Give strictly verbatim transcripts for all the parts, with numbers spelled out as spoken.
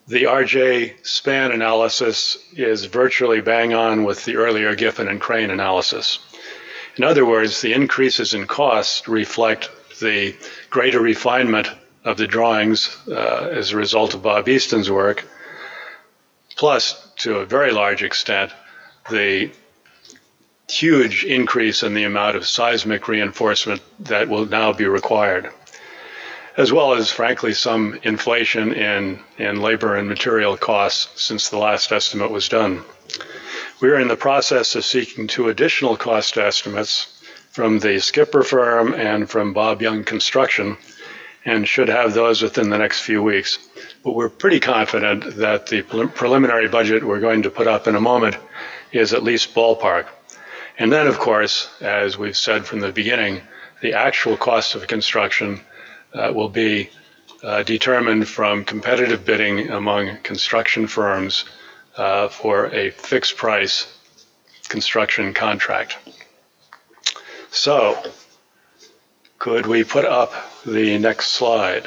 the R J span analysis is virtually bang on with the earlier Giffen and Crane analysis. In other words, the increases in cost reflect the greater refinement of the drawings uh, as a result of Bob Easton's work, plus, to a very large extent, the huge increase in the amount of seismic reinforcement that will now be required, as well as, frankly, some inflation in, in labor and material costs since the last estimate was done. We are in the process of seeking two additional cost estimates from the Skipper firm and from Bob Young Construction, and should have those within the next few weeks. But we're pretty confident that the preliminary budget we're going to put up in a moment is at least ballpark. And then, of course, as we've said from the beginning, the actual cost of construction uh, will be uh, determined from competitive bidding among construction firms uh, for a fixed price construction contract. So, could we put up the next slide?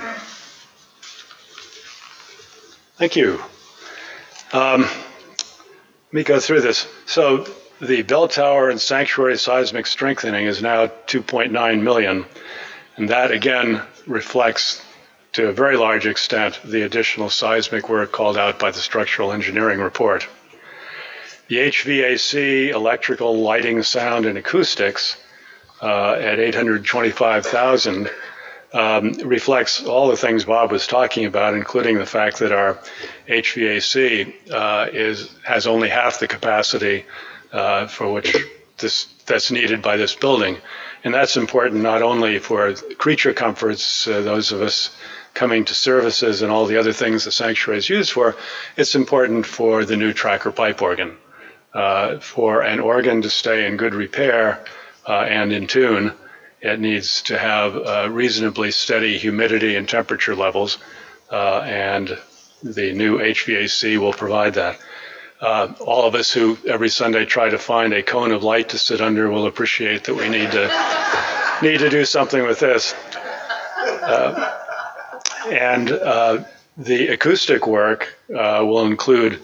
Thank you. Um, let me go through this. So the bell tower and sanctuary seismic strengthening is now two point nine million, and that again reflects to a very large extent the additional seismic work called out by the structural engineering report. The H V A C, electrical, lighting, sound, and acoustics uh, at eight hundred twenty-five thousand um, reflects all the things Bob was talking about, including the fact that our H V A C uh, is has only half the capacity uh, for which this that's needed by this building, and that's important not only for creature comforts, uh, those of us coming to services and all the other things the sanctuary is used for. It's important for the new tracker pipe organ. Uh, for an organ to stay in good repair uh, and in tune, it needs to have uh, reasonably steady humidity and temperature levels, uh, and the new H V A C will provide that. Uh, all of us who every Sunday try to find a cone of light to sit under will appreciate that we need to need to do something with this. Uh, and uh, the acoustic work uh, will include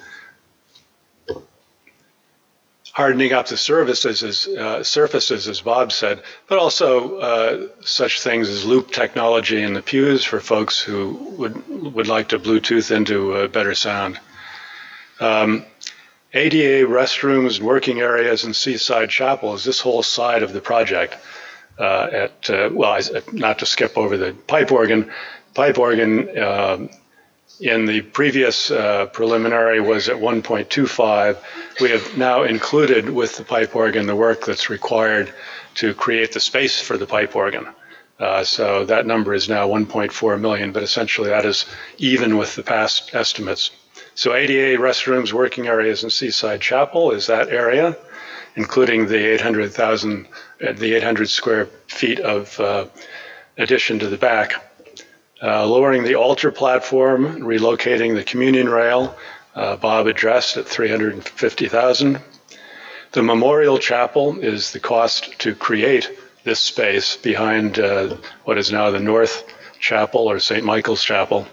hardening up the surfaces, as, uh, surfaces, as Bob said, but also uh, such things as loop technology in the pews for folks who would would like to Bluetooth into uh, better sound. Um, A D A restrooms, working areas, and seaside chapels, this whole side of the project. Uh, at uh, well, I, not to skip over the pipe organ. Pipe organ uh, in the previous uh, preliminary was at one point two five. We have now included with the pipe organ the work that's required to create the space for the pipe organ. Uh, so that number is now one point four million, but essentially that is even with the past estimates. So A D A restrooms, working areas, and seaside chapel is that area, including the eight hundred thousand, uh, the eight hundred square feet of uh, addition to the back. Uh, lowering the altar platform, relocating the communion rail, uh, Bob addressed at three hundred fifty thousand. The memorial chapel is the cost to create this space behind uh, what is now the North Chapel or Saint Michael's Chapel.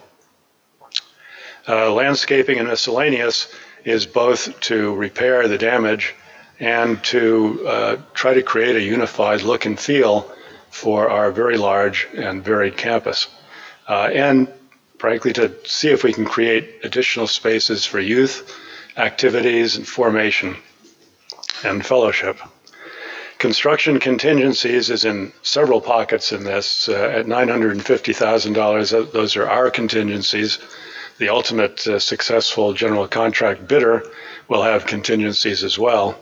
Uh, landscaping and miscellaneous is both to repair the damage and to uh, try to create a unified look and feel for our very large and varied campus. Uh, and frankly, to see if we can create additional spaces for youth, activities, and formation and fellowship. Construction contingencies is in several pockets in this. Uh, at nine hundred fifty thousand dollars, those are our contingencies. The ultimate uh, successful general contract bidder will have contingencies as well.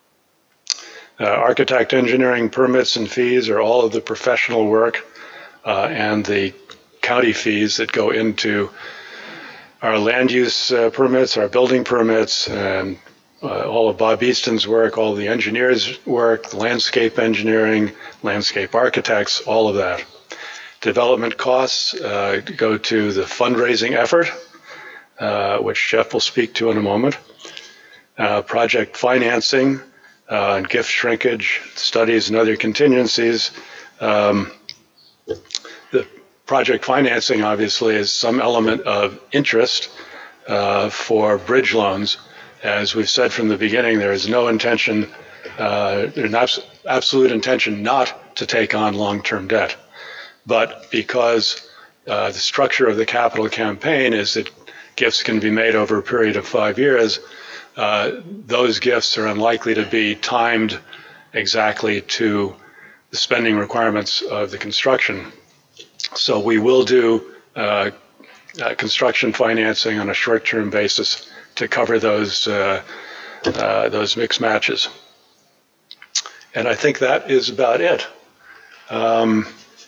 Uh, architect engineering permits and fees are all of the professional work uh, and the county fees that go into our land use uh, permits, our building permits, and uh, all of Bob Easton's work, all of the engineers' work, landscape engineering, landscape architects, all of that. Development costs uh, go to the fundraising effort, uh, which Jeff will speak to in a moment. Uh, project financing, uh, and gift shrinkage, studies, and other contingencies. Um, the project financing, obviously, is some element of interest, uh, for bridge loans. As we've said from the beginning, there is no intention, uh, an abs- absolute intention not to take on long-term debt. But because uh, the structure of the capital campaign is that gifts can be made over a period of five years, uh, those gifts are unlikely to be timed exactly to the spending requirements of the construction. So we will do uh, uh, construction financing on a short-term basis to cover those uh, uh, those mixed matches. And I think that is about it. Um,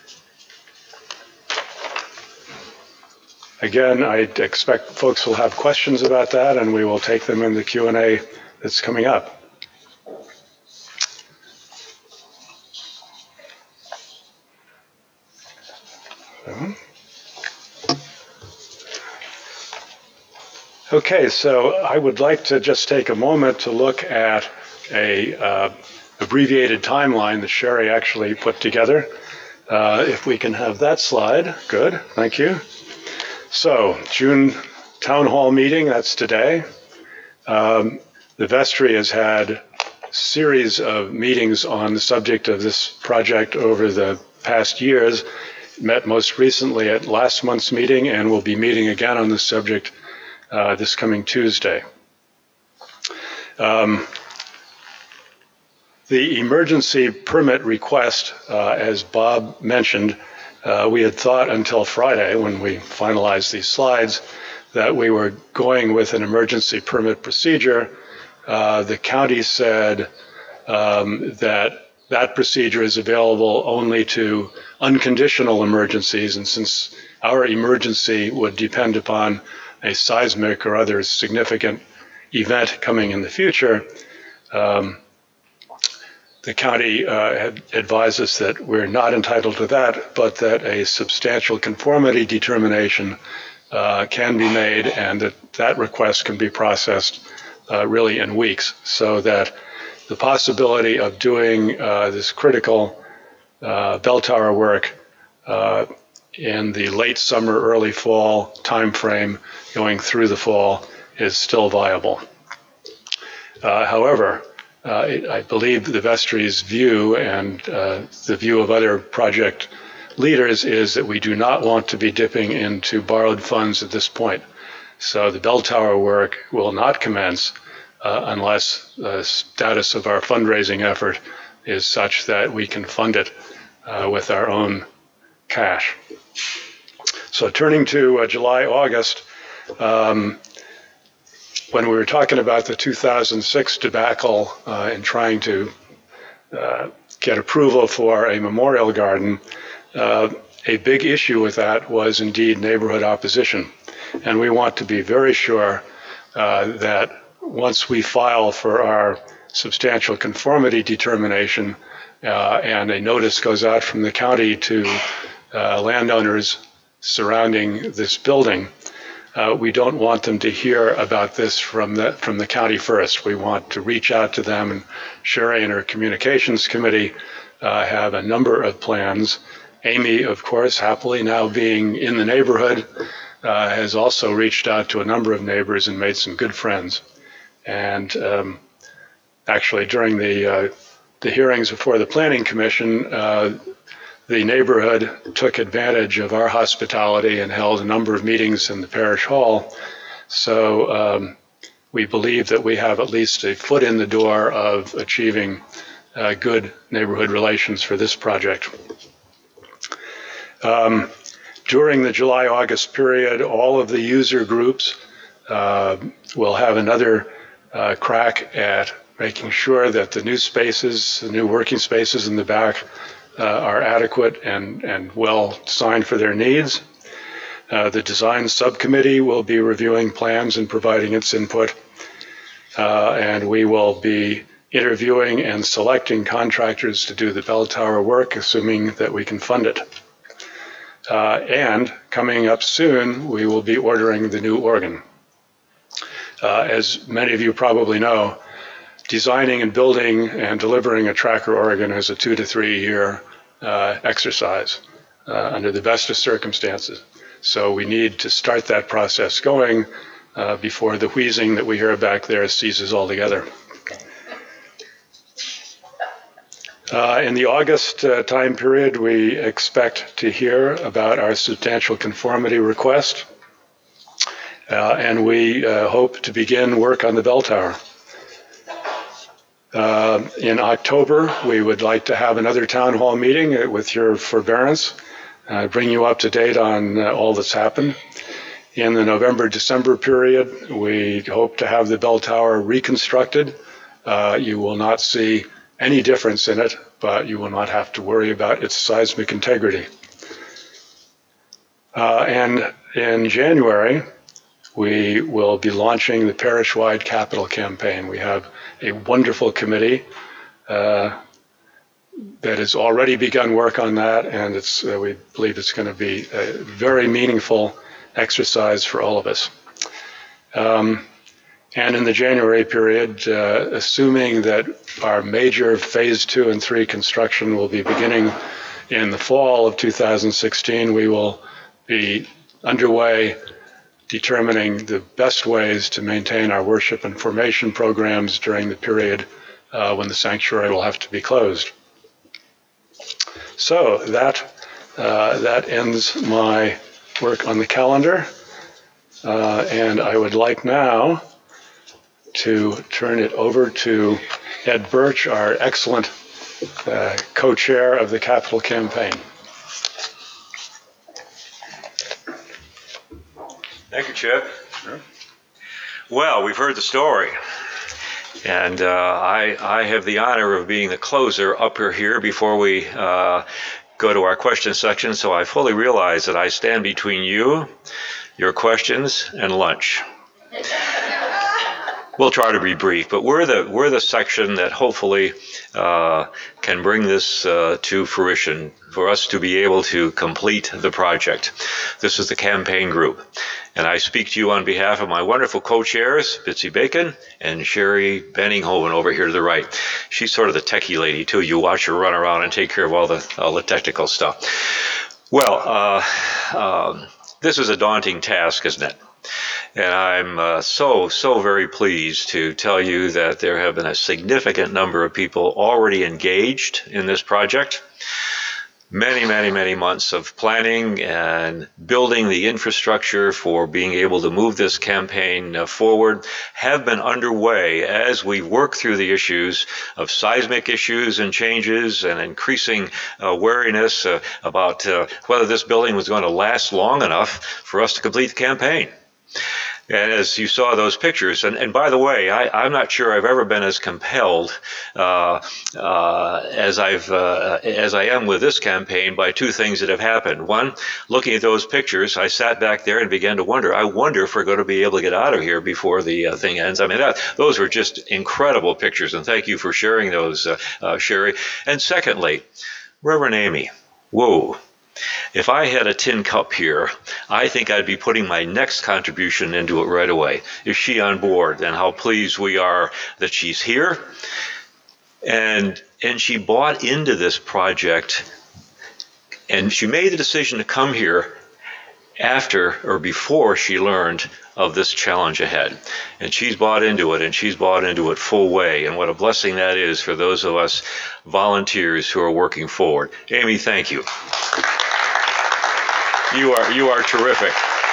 again, I expect folks will have questions about that, and we will take them in the Q and A that's coming up. Okay, so I would like to just take a moment to look at a uh, abbreviated timeline that Sherry actually put together. Uh, if we can have that slide, good, thank you. So, June Town Hall meeting, that's today. Um, the vestry has had a series of meetings on the subject of this project over the past years. Met most recently at last month's meeting and will be meeting again on this subject uh, this coming Tuesday. Um, the emergency permit request, uh, as Bob mentioned, uh, we had thought until Friday when we finalized these slides that we were going with an emergency permit procedure. Uh, the county said um, that that procedure is available only to unconditional emergencies, and since our emergency would depend upon a seismic or other significant event coming in the future, um, the county uh, had advised us that we're not entitled to that, but that a substantial conformity determination uh, can be made, and that that request can be processed uh, really in weeks, so that the possibility of doing uh, this critical uh, bell tower work uh, in the late summer, early fall time frame going through the fall is still viable. Uh, however, uh, it, I believe the vestry's view and uh, the view of other project leaders is that we do not want to be dipping into borrowed funds at this point. So the bell tower work will not commence uh, unless the status of our fundraising effort is such that we can fund it uh, with our own cash. So turning to uh, July, August, um, when we were talking about the two thousand six debacle uh, and trying to uh, get approval for a memorial garden, uh, a big issue with that was indeed neighborhood opposition. And we want to be very sure uh, that once we file for our substantial conformity determination uh, and a notice goes out from the county to uh, landowners surrounding this building, uh, we don't want them to hear about this from the, from the county first. We want to reach out to them, and Sherry and her communications committee uh, have a number of plans. Amy, of course, happily now being in the neighborhood, uh, has also reached out to a number of neighbors and made some good friends. And um, actually, during the uh, the hearings before the Planning Commission, uh, the neighborhood took advantage of our hospitality and held a number of meetings in the parish hall. So um, we believe that we have at least a foot in the door of achieving uh, good neighborhood relations for this project. Um, during the July-August period, all of the user groups uh, will have another uh, crack at making sure that the new spaces, the new working spaces in the back uh, are adequate and, and well designed for their needs. Uh, the design subcommittee will be reviewing plans and providing its input. Uh, and we will be interviewing and selecting contractors to do the bell tower work, assuming that we can fund it. Uh, and coming up soon, we will be ordering the new organ. Uh, as many of you probably know, designing and building and delivering a tracker organ is a two to three year uh, exercise uh, under the best of circumstances. So we need to start that process going uh, before the wheezing that we hear back there ceases altogether. Uh, in the August uh, time period, we expect to hear about our substantial conformity request, uh, and we uh, hope to begin work on the bell tower. Uh, in October, we would like to have another town hall meeting with your forbearance, uh, bring you up to date on uh, all that's happened. In the November-December period, we hope to have the bell tower reconstructed. Uh, you will not see any difference in it, but you will not have to worry about its seismic integrity. Uh, and in January, we will be launching the parish-wide capital campaign. We have a wonderful committee uh, that has already begun work on that, and it's, uh, we believe it's going to be a very meaningful exercise for all of us. Um, And in the January period, uh, assuming that our major phase two and three construction will be beginning in the fall of two thousand sixteen, we will be underway determining the best ways to maintain our worship and formation programs during the period uh, when the sanctuary will have to be closed. So that, uh, that ends my work on the calendar. Uh, and I would like now to turn it over to Ed Birch, our excellent uh, co-chair of the capital campaign. Thank you, Chip. Sure. Well, we've heard the story, and uh, I, I have the honor of being the closer up here before we uh, go to our question section, so I fully realize that I stand between you, your questions, and lunch. We'll try to be brief, but we're the we're the section that hopefully uh, can bring this uh, to fruition for us to be able to complete the project. This is the campaign group, and I speak to you on behalf of my wonderful co-chairs, Bitsy Bacon and Sherry Benninghoven over here to the right. She's sort of the techie lady too. You watch her run around and take care of all the all the technical stuff. Well, uh, um, this is a daunting task, isn't it? And I'm uh, so, so very pleased to tell you that there have been a significant number of people already engaged in this project. Many, many, many months of planning and building the infrastructure for being able to move this campaign uh, forward have been underway as we work through the issues of seismic issues and changes and increasing uh, wariness uh, about uh, whether this building was going to last long enough for us to complete the campaign. And as you saw those pictures, and, and by the way, I, I'm not sure I've ever been as compelled uh, uh, as I've uh, as I am with this campaign by two things that have happened. One, looking at those pictures, I sat back there and began to wonder. I wonder if we're going to be able to get out of here before the uh, thing ends. I mean, that, those were just incredible pictures, and thank you for sharing those, uh, uh, Sherry. And secondly, Reverend Amy, whoa. If I had a tin cup here, I think I'd be putting my next contribution into it right away. Is she on board? And how pleased we are that she's here. And and she bought into this project, and she made the decision to come here after or before she learned of this challenge ahead. And she's bought into it, and she's bought into it full way. And what a blessing that is for those of us volunteers who are working forward. Amy, thank you. You are you are terrific.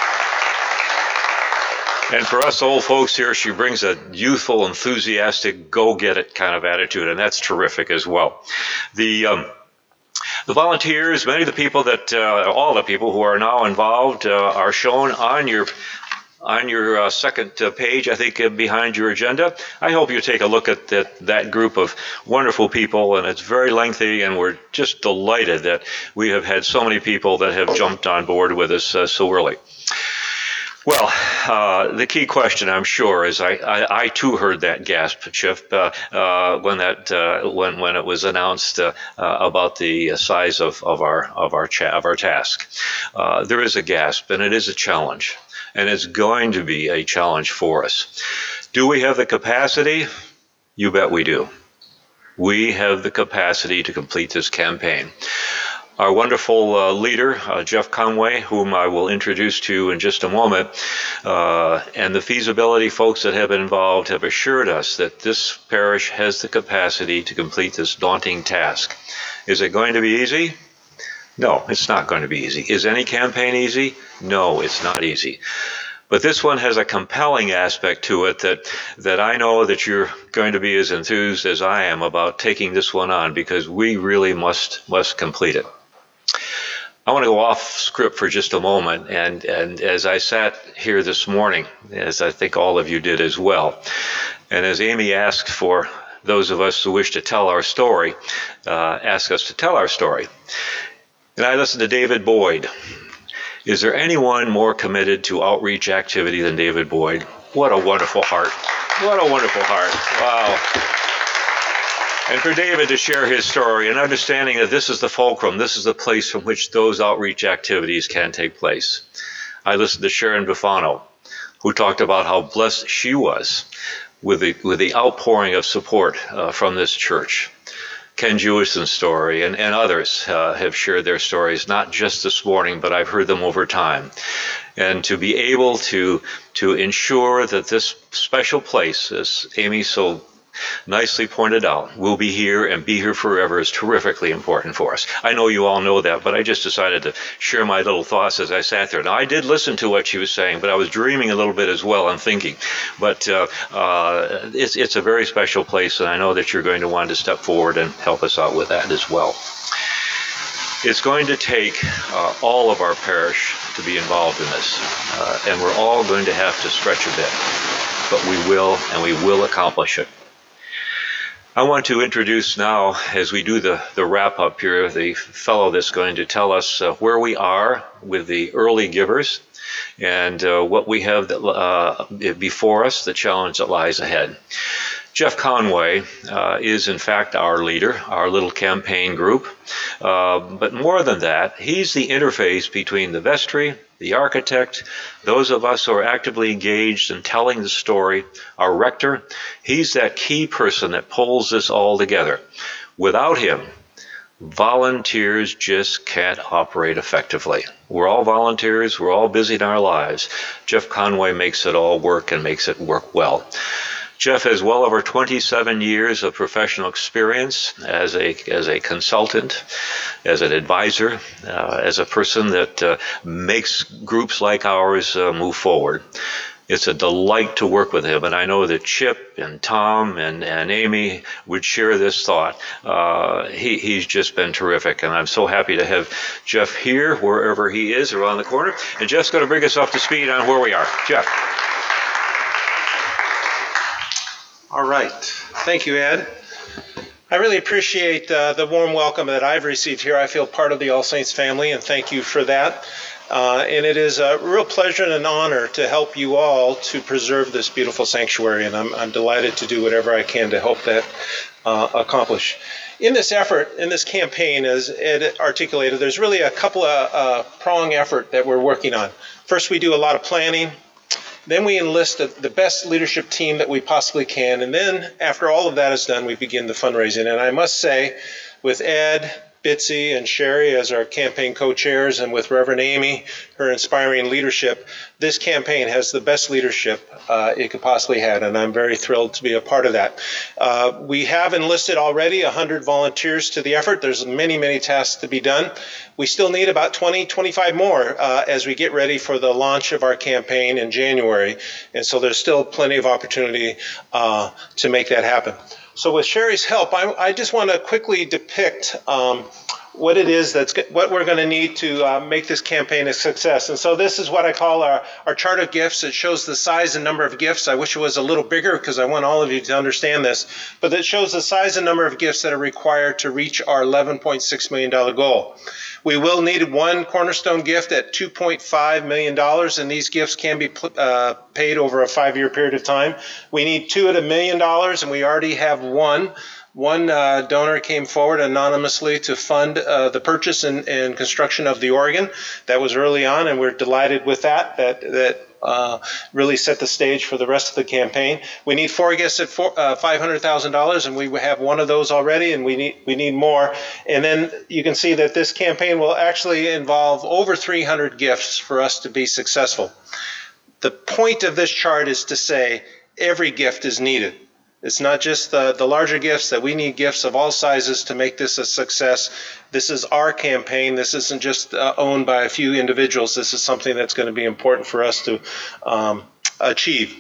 And for us old folks here, she brings a youthful, enthusiastic, go-get-it kind of attitude, and that's terrific as well. The um, the volunteers, many of the people that, uh, all the people who are now involved uh, are shown on your on your uh, second uh, page, I think, uh, behind your agenda. I hope you take a look at that, that group of wonderful people, and it's very lengthy, and we're just delighted that we have had so many people that have jumped on board with us uh, so early. Well, uh, the key question, I'm sure, is I, I, I too heard that gasp, Chip, uh, uh, when that uh, when when it was announced uh, uh, about the size of, of our of our cha- of our task. Uh, there is a gasp, and it is a challenge, and it's going to be a challenge for us. Do we have the capacity? You bet we do. We have the capacity to complete this campaign. Our wonderful uh, leader, uh, Jeff Conway, whom I will introduce to you in just a moment, uh, and the feasibility folks that have been involved have assured us that this parish has the capacity to complete this daunting task. Is it going to be easy? No, it's not going to be easy. Is any campaign easy? No, it's not easy. But this one has a compelling aspect to it that, that I know that you're going to be as enthused as I am about taking this one on, because we really must must complete it. I want to go off script for just a moment, and, and as I sat here this morning, as I think all of you did as well, and as Amy asked for those of us who wish to tell our story, uh, ask us to tell our story. And I listened to David Boyd. Is there anyone more committed to outreach activity than David Boyd? What a wonderful heart. What a wonderful heart. Wow. And for David to share his story and understanding that this is the fulcrum, this is the place from which those outreach activities can take place. I listened to Sharon Bufano, who talked about how blessed she was with the, with the outpouring of support uh, from this church. Ken Jewison's story and, and others uh, have shared their stories, not just this morning, but I've heard them over time. And to be able to to ensure that this special place, as Amy so nicely pointed out, will be here and be here forever is terrifically important for us. I know you all know that, but I just decided to share my little thoughts as I sat there. Now, I did listen to what she was saying, but I was dreaming a little bit as well and thinking. But uh, uh, it's, it's a very special place, and I know that you're going to want to step forward and help us out with that as well. It's going to take uh, all of our parish to be involved in this, uh, and we're all going to have to stretch a bit, but we will, and we will accomplish it. I want to introduce now, as we do the, the wrap-up here, the fellow that's going to tell us uh, where we are with the early givers and uh, what we have that, uh, before us, the challenge that lies ahead. Jeff Conway uh, is, in fact, our leader, our little campaign group. Uh, but more than that, he's the interface between the vestry, the architect, those of us who are actively engaged in telling the story, our rector. He's that key person that pulls this all together. Without him, volunteers just can't operate effectively. We're all volunteers. We're all busy in our lives. Jeff Conway makes it all work and makes it work well. Jeff has well over twenty-seven years of professional experience as a as a consultant, as an advisor, uh, as a person that uh, makes groups like ours uh, move forward. It's a delight to work with him, and I know that Chip and Tom and, and Amy would share this thought. Uh, he, he's just been terrific, and I'm so happy to have Jeff here, wherever he is, around the corner. And Jeff's going to bring us up to speed on where we are. Jeff. All right. Thank you, Ed. I really appreciate uh, the warm welcome that I've received here. I feel part of the All Saints family, and thank you for that. Uh, and it is a real pleasure and an honor to help you all to preserve this beautiful sanctuary, and I'm, I'm delighted to do whatever I can to help that uh, accomplish. In this effort, in this campaign, as Ed articulated, there's really a couple of uh, prong effort that we're working on. First, we do a lot of planning. Then we enlist the best leadership team that we possibly can. And then after all of that is done, we begin the fundraising. And I must say, with Ed, Bitsy, and Sherry as our campaign co-chairs, and with Reverend Amy, her inspiring leadership, this campaign has the best leadership uh, it could possibly have, and I'm very thrilled to be a part of that. Uh, we have enlisted already one hundred volunteers to the effort. There's many, many tasks to be done. We still need about twenty, twenty-five more uh, as we get ready for the launch of our campaign in January, and so there's still plenty of opportunity uh, to make that happen. So with Sherry's help, I, I just want to quickly depict um, what it is that's what we're going to need to uh, make this campaign a success. And so this is what I call our, our chart of gifts. It shows the size and number of gifts. I wish it was a little bigger because I want all of you to understand this. But it shows the size and number of gifts that are required to reach our eleven point six million dollars goal. We will need one cornerstone gift at two point five million dollars, and these gifts can be uh, paid over a five-year period of time. We need two at a million dollars, and we already have one. One uh, donor came forward anonymously to fund uh, the purchase and, and construction of the organ. That was early on, and we're delighted with that, that, that uh, really set the stage for the rest of the campaign. We need four gifts at four, uh, five hundred thousand dollars, and we have one of those already, and we need we need more. And then you can see that this campaign will actually involve over three hundred gifts for us to be successful. The point of this chart is to say every gift is needed. It's not just the, the larger gifts, that we need gifts of all sizes to make this a success. This is our campaign. This isn't just uh, owned by a few individuals. This is something that's going to be important for us to um, achieve.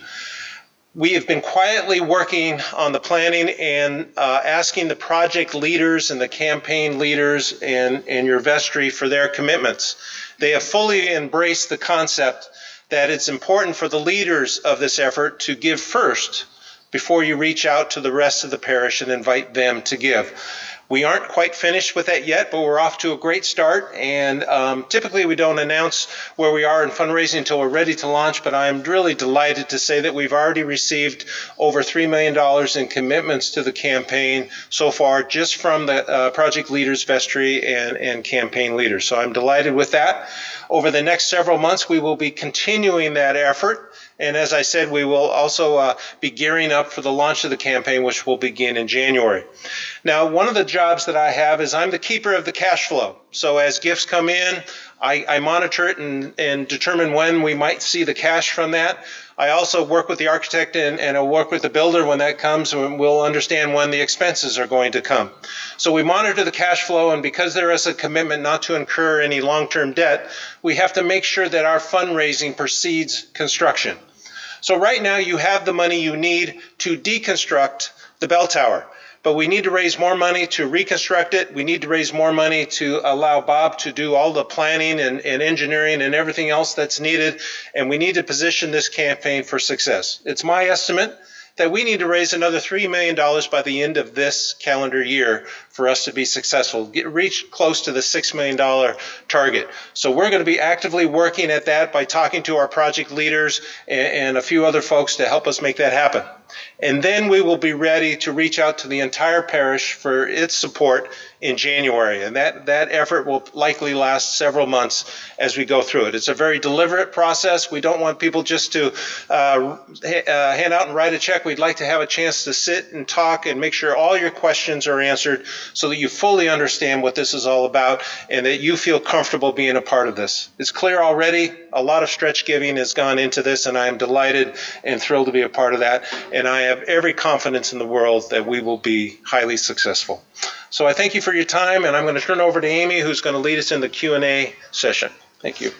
We have been quietly working on the planning and uh, asking the project leaders and the campaign leaders and, and your vestry for their commitments. They have fully embraced the concept that it's important for the leaders of this effort to give first before you reach out to the rest of the parish and invite them to give. We aren't quite finished with that yet, but we're off to a great start. And um, typically we don't announce where we are in fundraising until we're ready to launch, but I'm really delighted to say that we've already received over three million dollars in commitments to the campaign so far, just from the uh, project leaders, vestry, and, and campaign leaders. So I'm delighted with that. Over the next several months, we will be continuing that effort. And as I said, we will also uh, be gearing up for the launch of the campaign, which will begin in January. Now, one of the jobs that I have is I'm the keeper of the cash flow. So as gifts come in, I, I monitor it and, and determine when we might see the cash from that. I also work with the architect and, and I'll work with the builder when that comes, and we'll understand when the expenses are going to come. So we monitor the cash flow, and because there is a commitment not to incur any long-term debt, we have to make sure that our fundraising precedes construction. So right now you have the money you need to deconstruct the bell tower, but we need to raise more money to reconstruct it. We need to raise more money to allow Bob to do all the planning and, and engineering and everything else that's needed, and we need to position this campaign for success. It's my estimate that we need to raise another three million dollars by the end of this calendar year for us to be successful, get, reach close to the six million dollars target. So we're going to be actively working at that by talking to our project leaders and, and a few other folks to help us make that happen. And then we will be ready to reach out to the entire parish for its support in January. And that, that effort will likely last several months as we go through it. It's a very deliberate process. We don't want people just to uh, ha- uh, hand out and write a check. We'd like to have a chance to sit and talk and make sure all your questions are answered so that you fully understand what this is all about and that you feel comfortable being a part of this. It's clear already. A lot of stretch giving has gone into this, and I am delighted and thrilled to be a part of that. And I have every confidence in the world that we will be highly successful. So I thank you for your time, and I'm going to turn over to Amy, who's going to lead us in the Q and A session. Thank you.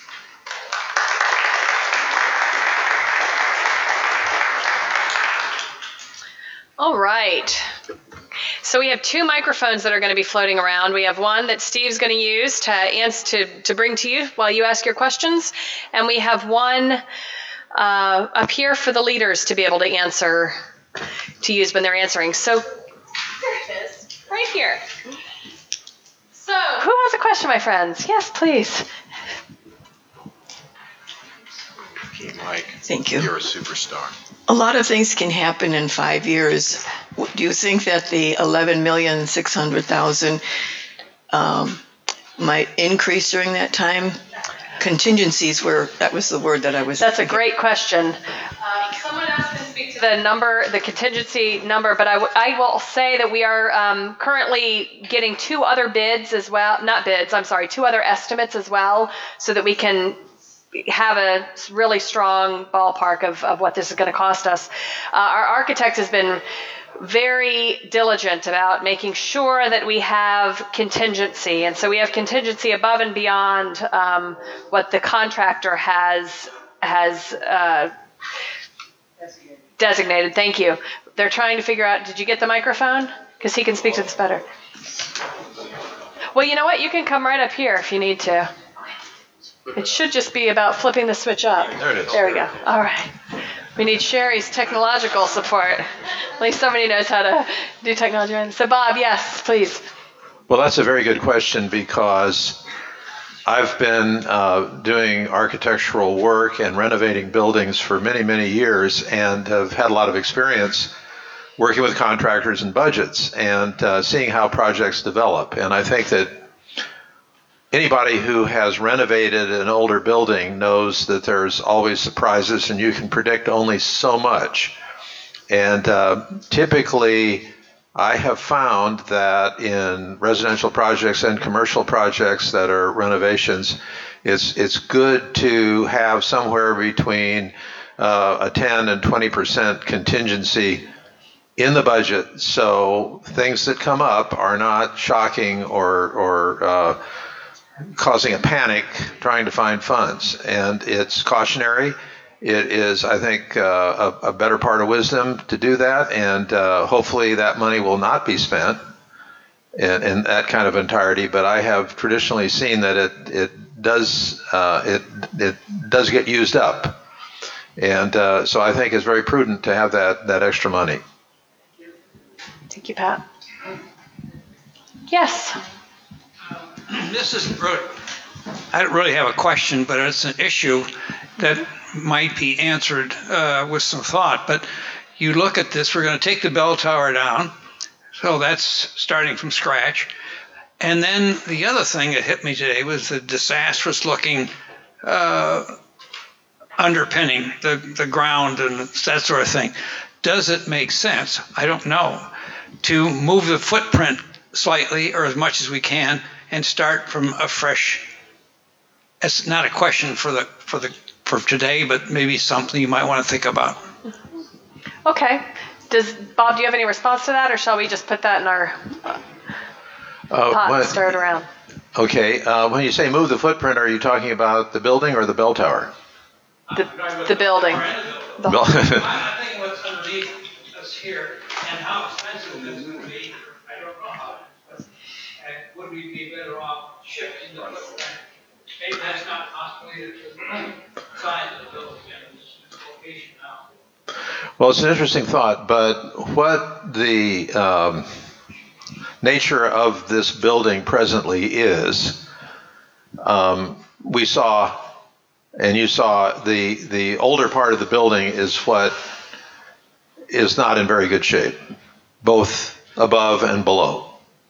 All right. So we have two microphones that are going to be floating around. We have one that Steve's going to use to answer, to, to bring to you while you ask your questions, and we have one uh, up here for the leaders to be able to answer, to use when they're answering. So here it is, right here. So who has a question, my friends? Yes, please. Okay, Mike. Thank you. You're a superstar. A lot of things can happen in five years. Do you think that the eleven million six hundred thousand um, might increase during that time? Contingencies were, that was the word that I was That's thinking. a great question. Uh, someone else can speak to the number, the contingency number, but I, w- I will say that we are um, currently getting two other bids as well, not bids, I'm sorry, two other estimates as well, so that we can have a really strong ballpark of, of what this is going to cost us. Uh, our architect has been very diligent about making sure that we have contingency. And so we have contingency above and beyond um, what the contractor has has uh, designated. Thank you. They're trying to figure out, did you get the microphone? Because he can speak to this better. Well, you know what? You can come right up here if you need to. It should just be about flipping the switch up. There it is. There we go. All right. We need Sherry's technological support. At least somebody knows how to do technology. Right? So, Bob, yes, please. Well, that's a very good question, because I've been uh, doing architectural work and renovating buildings for many, many years, and have had a lot of experience working with contractors and budgets and uh, seeing how projects develop. And I think that anybody who has renovated an older building knows that there's always surprises, and you can predict only so much. And uh, typically, I have found that in residential projects and commercial projects that are renovations, it's it's good to have somewhere between uh, a ten and twenty percent contingency in the budget, so things that come up are not shocking or or uh, causing a panic trying to find funds. And it's cautionary. It is, I think, uh, a, a better part of wisdom to do that, and uh, hopefully that money will not be spent in, in that kind of entirety. But I have traditionally seen that it it does uh, it it does get used up, and uh, so I think it's very prudent to have that that extra money. Thank you, Pat. Yes. This isn't really, I don't really have a question, but it's an issue that might be answered uh, with some thought. But you look at this, we're going to take the bell tower down. So that's starting from scratch. And then the other thing that hit me today was the disastrous looking uh, underpinning, the, the ground and that sort of thing. Does it make sense? I don't know. To move the footprint slightly or as much as we can and start from a fresh. It's not a question for the for the for today, but maybe something you might want to think about. Okay. Does Bob? Do you have any response to that, or shall we just put that in our uh, Uh, pot what- and stir it around? Okay, uh, when you say move the footprint, are you talking about the building or the bell tower? The, the building. The Bell- I'm thinking what's underneath us here and how expensive it's going to be. I don't know how. But would we be better off shifting the footprint? Maybe that's not possibly the size of the building and its location now. Well, it's an interesting thought, but what the um, nature of this building presently is, um, we saw, and you saw, the the older part of the building is what is not in very good shape, both above and below.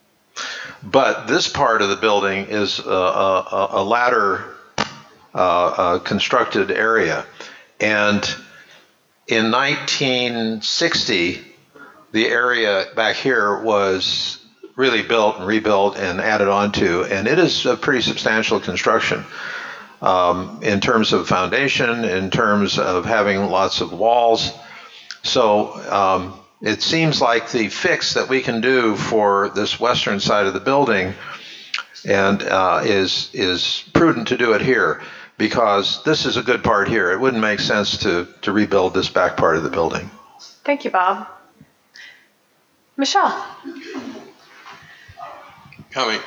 But this part of the building is a, a, a ladder uh, uh, constructed area, and in nineteen sixty, the area back here was really built and rebuilt and added onto, and it is a pretty substantial construction um, in terms of foundation, in terms of having lots of walls. So um, it seems like the fix that we can do for this western side of the building and uh, is is prudent to do it here, because this is a good part here. It wouldn't make sense to, to rebuild this back part of the building. Thank you, Bob. Michelle. Coming.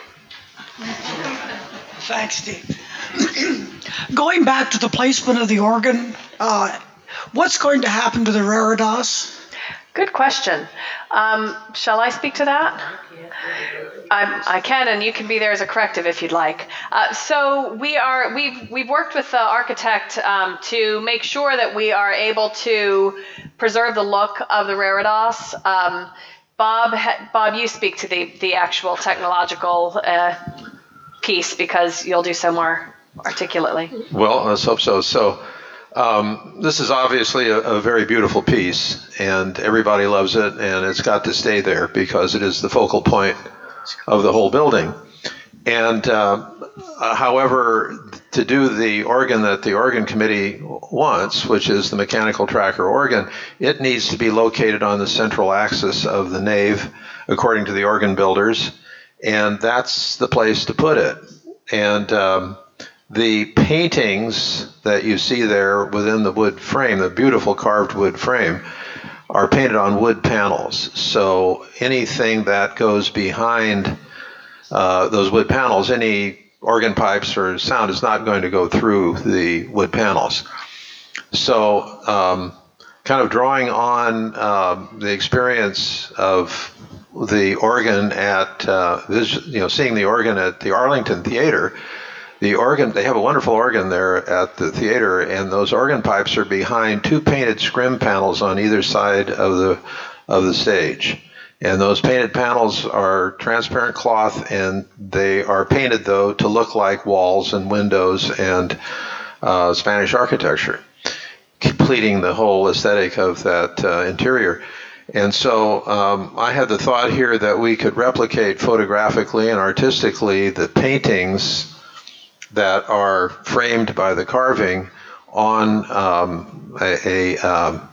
Thanks, Steve. Going back to the placement of the organ, uh, what's going to happen to the Reredos? Good question. Um, shall I speak to that? I, I can, and you can be there as a corrective if you'd like. Uh, so we are we've we've worked with the architect um, to make sure that we are able to preserve the look of the Reredos. Um, Bob, Bob, you speak to the the actual technological uh, piece because you'll do so more articulately. Well, let's hope so. So um, this is obviously a, a very beautiful piece, and everybody loves it, and it's got to stay there because it is the focal point of the whole building. And uh, however, to do the organ that the organ committee wants, which is the mechanical tracker organ, it needs to be located on the central axis of the nave, according to the organ builders, and that's the place to put it. And um, the paintings that you see there within the wood frame, the beautiful carved wood frame, are painted on wood panels. So anything that goes behind uh, those wood panels, any organ pipes or sound is not going to go through the wood panels. So um, kind of drawing on um, the experience of the organ at, uh, you know, seeing the organ at the Arlington Theater, the organ, they have a wonderful organ there at the theater, and those organ pipes are behind two painted scrim panels on either side of the of the stage. And those painted panels are transparent cloth, and they are painted, though, to look like walls and windows and uh, Spanish architecture, completing the whole aesthetic of that uh, interior. And so um, I had the thought here that we could replicate photographically and artistically the paintings that are framed by the carving on um, a, a um,